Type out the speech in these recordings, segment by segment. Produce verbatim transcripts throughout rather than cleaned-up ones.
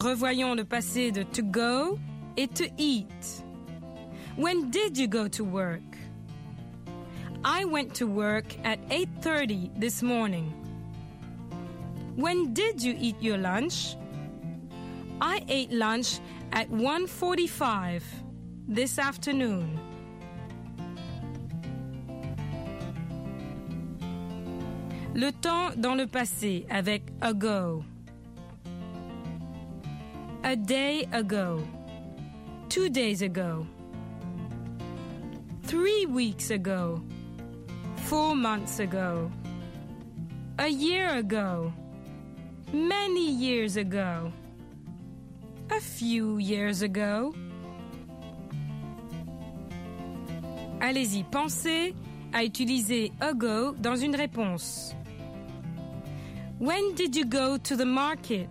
Revoyons le passé de to go et to eat. When did you go to work? I went to work at eight thirty this morning. When did you eat your lunch? I ate lunch at one forty-five this afternoon. Le temps dans le passé avec ago. A day ago. Two days ago. Three weeks ago. Four months ago. A year ago. Many years ago. A few years ago. Allez-y, pensez à utiliser ago dans une réponse. When did you go to the market?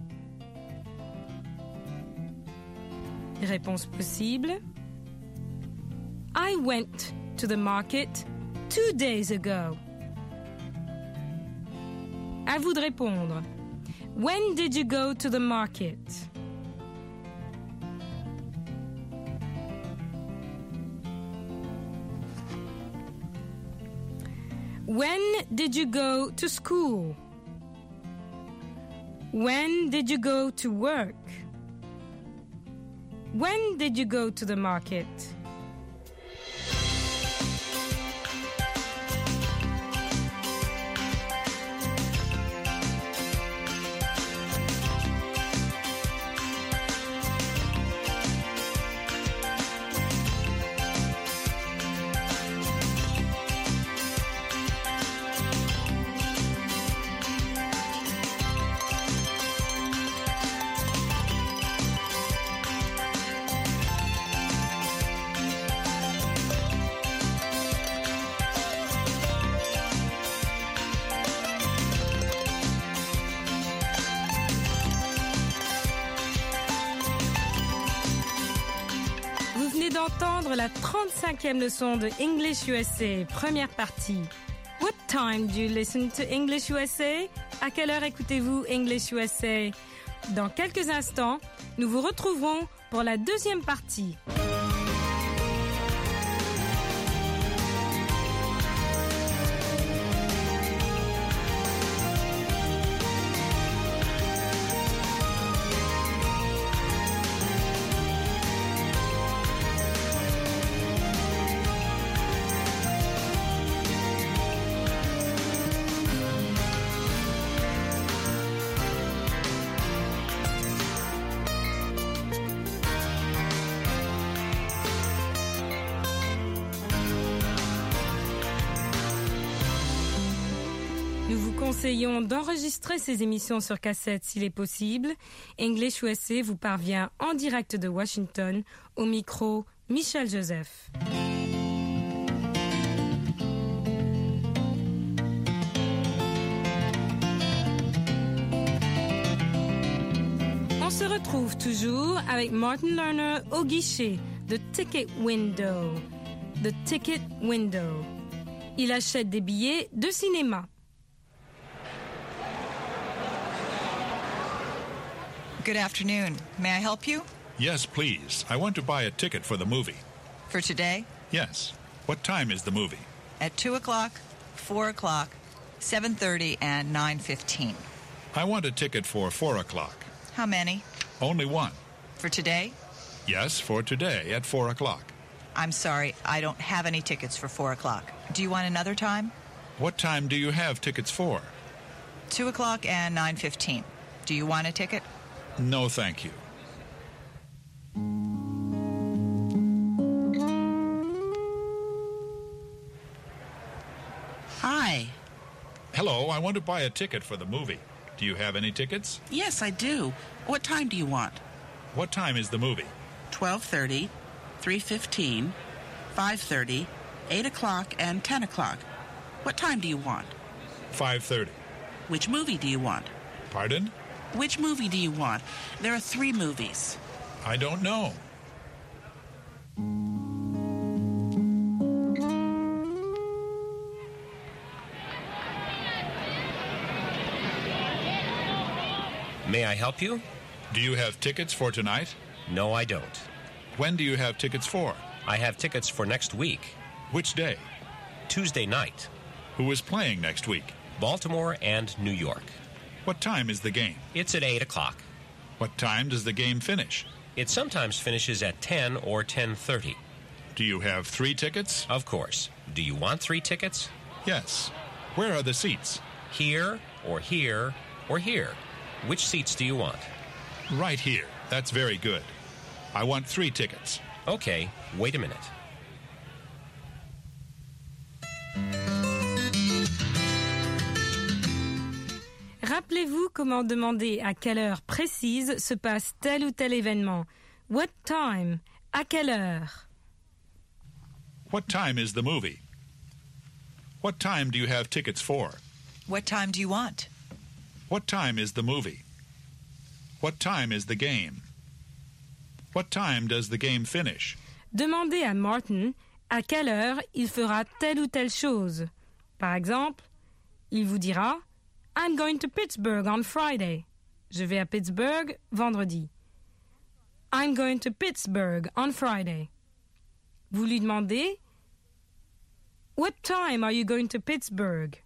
Réponse possible. I went to the market two days ago. À vous de répondre. When did you go to the market? When did you go to school? When did you go to work? When did you go to the market? D'entendre la trente-cinquième leçon de English U S A, première partie. What time do you listen to English U S A? À quelle heure écoutez-vous English U S A? Dans quelques instants, nous vous retrouverons pour la deuxième partie. Nous vous conseillons d'enregistrer ces émissions sur cassette s'il est possible. English U S A vous parvient en direct de Washington, au micro Michel Joseph. On se retrouve toujours avec Martin Lerner au guichet, The Ticket Window. The Ticket Window. Il achète des billets de cinéma. Good afternoon. May I help you? Yes, please. I want to buy a ticket for the movie. For today? Yes. What time is the movie? At two o'clock, four o'clock, seven thirty, and nine fifteen. I want a ticket for four o'clock. How many? Only one. For today? Yes, for today at four o'clock. I'm sorry, I don't have any tickets for four o'clock. Do you want another time? What time do you have tickets for? Two o'clock and nine fifteen. Do you want a ticket? No, thank you. Hi. Hello, I want to buy a ticket for the movie. Do you have any tickets? Yes, I do. What time do you want? What time is the movie? twelve thirty, three fifteen, five thirty, eight o'clock, and ten o'clock. What time do you want? five thirty. Which movie do you want? Pardon? Which movie do you want? There are three movies. I don't know. May I help you? Do you have tickets for tonight? No, I don't. When do you have tickets for? I have tickets for next week. Which day? Tuesday night. Who is playing next week? Baltimore and New York. What time is the game? It's at eight o'clock. What time does the game finish? It sometimes finishes at ten or ten thirty. Do you have three tickets? Of course. Do you want three tickets? Yes. Where are the seats? Here, or here, or here. Which seats do you want? Right here. That's very good. I want three tickets. Okay, wait a minute. Rappelez-vous comment demander à quelle heure précise se passe tel ou tel événement. What time? À quelle heure? What time is the movie? What time do you have tickets for? What time do you want? What time is the movie? What time is the game? What time does the game finish? Demandez à Martin à quelle heure il fera telle ou telle chose. Par exemple, il vous dira I'm going to Pittsburgh on Friday. Je vais à Pittsburgh vendredi. I'm going to Pittsburgh on Friday. Vous lui demandez What time are you going to Pittsburgh?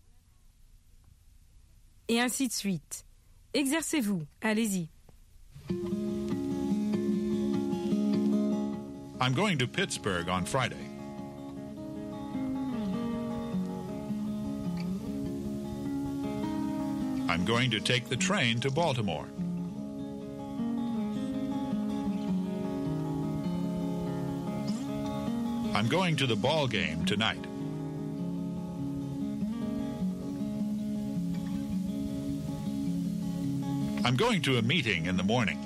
Et ainsi de suite. Exercez-vous, allez-y. I'm going to Pittsburgh on Friday. I'm going to take the train to Baltimore. I'm going to the ball game tonight. I'm going to a meeting in the morning.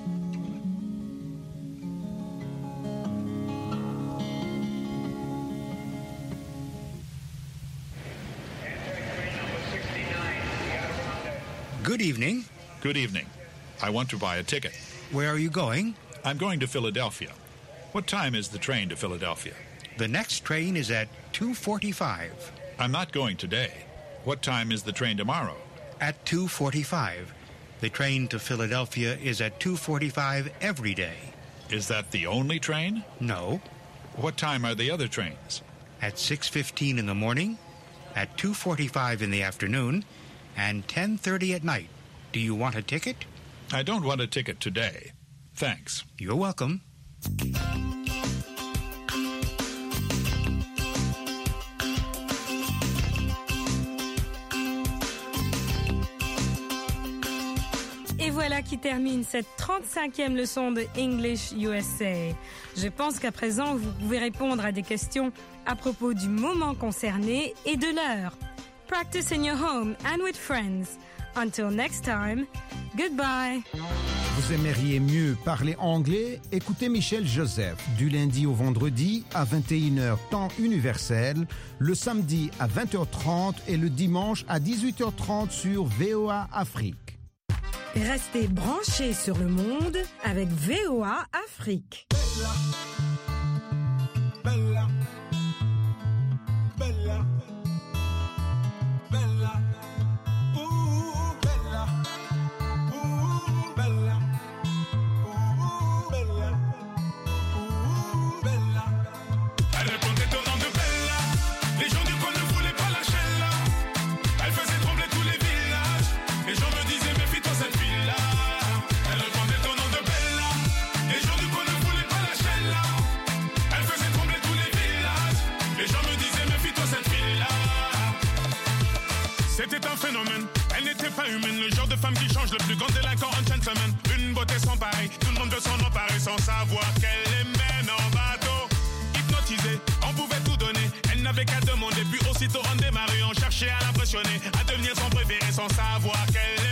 Good evening. Good evening. I want to buy a ticket. Where are you going? I'm going to Philadelphia. What time is the train to Philadelphia? The next train is at two forty-five. I'm not going today. What time is the train tomorrow? At two forty-five. The train to Philadelphia is at two forty-five every day. Is that the only train? No. What time are the other trains? At six fifteen in the morning, at two forty-five in the afternoon, and ten thirty at night. Do you want a ticket? I don't want a ticket today. Thanks. You're welcome. Et voilà qui termine cette trente-cinquième leçon de English U S A. Je pense qu'à présent, vous pouvez répondre à des questions à propos du moment concerné et de l'heure. Practice in your home and with friends. Until next time, goodbye. Vous aimeriez mieux parler anglais? Écoutez Michel Joseph du lundi au vendredi à vingt et une heures temps universel, le samedi à vingt heures trente et le dimanche à dix-huit heures trente sur V O A Afrique. Restez branchés sur le monde avec V O A Afrique. Bella, bella, bella, bella, ooh, bella, ooh, bella, ooh, bella, ooh, bella. Elle répondait au nom de Bella. Les gens du coin ne voulaient pas lâcher là. Elle faisait trembler tous les villages. Les gens me disaient méfie-toi cette fille-là. Elle répondait au nom de Bella. Les gens du coin ne voulaient pas lâcher là. Elle faisait trembler tous les villages. Les gens me disaient méfie-toi cette fille-là. C'était un phénomène, elle n'était pas humaine. Le genre de femme qui change le plus grand délinquant en gentleman. Une beauté sans pareil, tout le monde veut s'en emparer sans savoir qu'elle les mène en bateau. Hypnotisée, on pouvait tout donner. Elle n'avait qu'à demander, puis aussitôt on démarrait. On cherchait à l'impressionner, à devenir son préféré sans savoir qu'elle